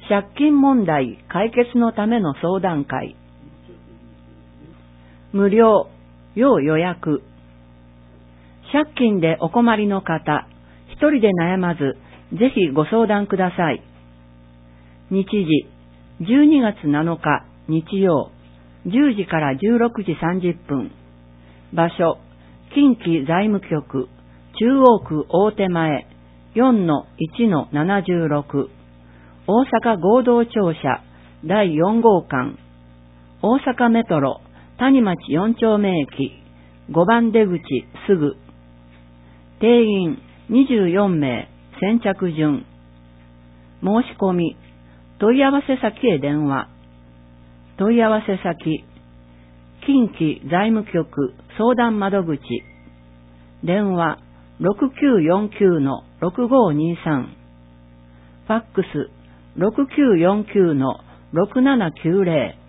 借金問題解決のための相談会。無料、要予約。借金でお困りの方、一人で悩まず、ぜひご相談ください。日時、12月7日日曜、10時から16時30分。場所、近畿財務局、中央区大手前、4-1-76。大阪合同庁舎第4号館、大阪メトロ谷町4丁目駅5番出口すぐ。定員24名、先着順。申し込み、問い合わせ先へ電話。問い合わせ先、近畿財務局相談窓口。電話6949-6523。ファックス6949-6790。